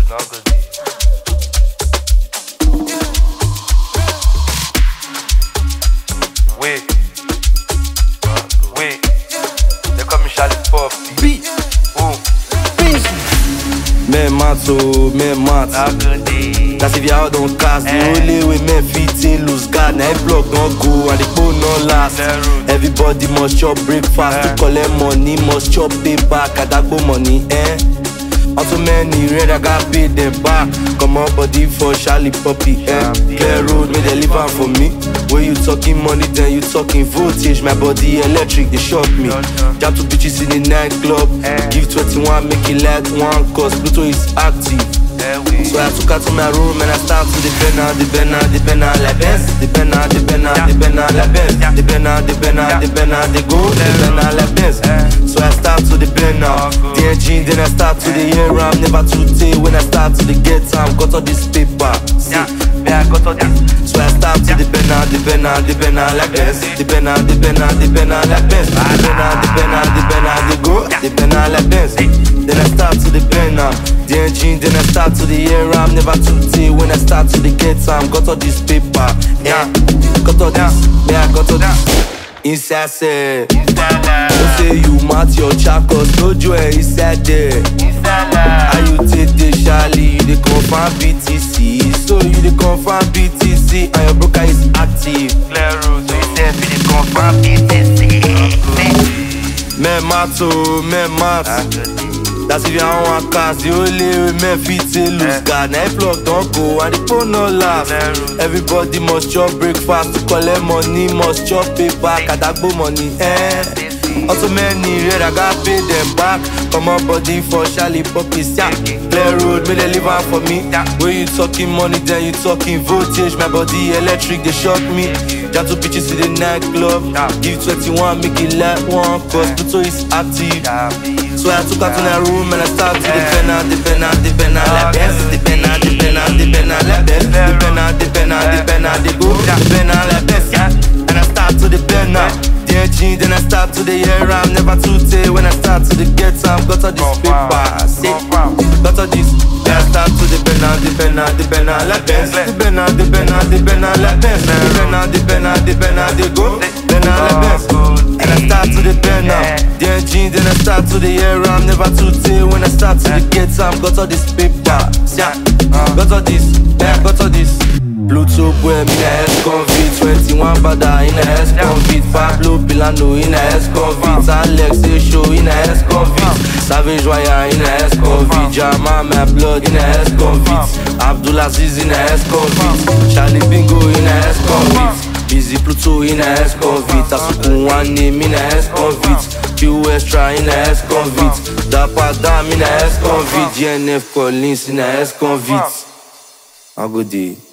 Wait, they call me Charlie Pop. Beat. Men mat, men mat. That's if y'all don't cast. The only way men fit lose guard. Now every block don't go and the phone no last. Everybody must chop breakfast to collect money. Must chop pay back at that money, Also many red, I got paid them back. Come on body for Charlie Poppy, Clear road, may they live out for me. When you talking money, then you talking voltage. My body electric, they shock me. Jab to bitches in the nightclub. Give 21, make it like one, cause Pluto is active. So I took her to my room and I start to the banner like Benz. The banner like Benz. The banner, they go, the banner like Benz. So I start to the banner, the engine, then I start to the air. I'm never too late when I start to the get time. Got all this paper, see, I got all this. So I start to the banner like Benz. The banner like Benz. The banner, they go, the banner like Benz. Then I start to the banner, the engine, then I start to the air. I'm never too late when I start to the get time. Got all this paper, got all this, I got all this. Inside say, don't say you mat your chakos, no joy inside there. How you take the Charlie, you the confirm BTC. So you the confirm BTC and your broker is active. Clear road, so you say you the confirm BTC. Men mat. That's if you don't want cast. The only way men fit lose guard. Now every block don't go and the phone no last. Everybody must chop breakfast to collect money. Must chop pay back at that money, Also many red, I got paid them back. Come on body for Charlie Poppy, Clear road, may they live out for me. When you talking money, then you talking voltage. My body electric, they shock me. Jab to bitches in the nightclub. Give 21, make it like one, cause Pluto is active. So I took her to my room and I started to the banner like Benz. The banner like Benz. The banner, they go, the banner like Benz. And I start to the banner, the engine, then I start to the air. I'm never too late when I start to the get time. Got all this paper, see, got all this. Then I start to the banner like Benz. The banner like Benz. The banner, they go, banner like Benz. And I start to the banner, the engine, then I start to the air. I'm never too late when I start to the get time. Got all this paper, got all this, got all this. Pluto boy, me a S-convict. 21 bada in a S-convict. Pablo Pilano in a S-convict. Alex Show in a S-convict. Savage Wire in a S-convict. Jama my blood in a S-convict. Abdulaziz in a S-convict. Charlie Bingo in a S-convict. Busy Pluto in a S-convict. Asukun one name in a S-convict. Q Extra in a S-convict. Dapper Dam in a S-convict. GNF Collins in a S-convict. A good day.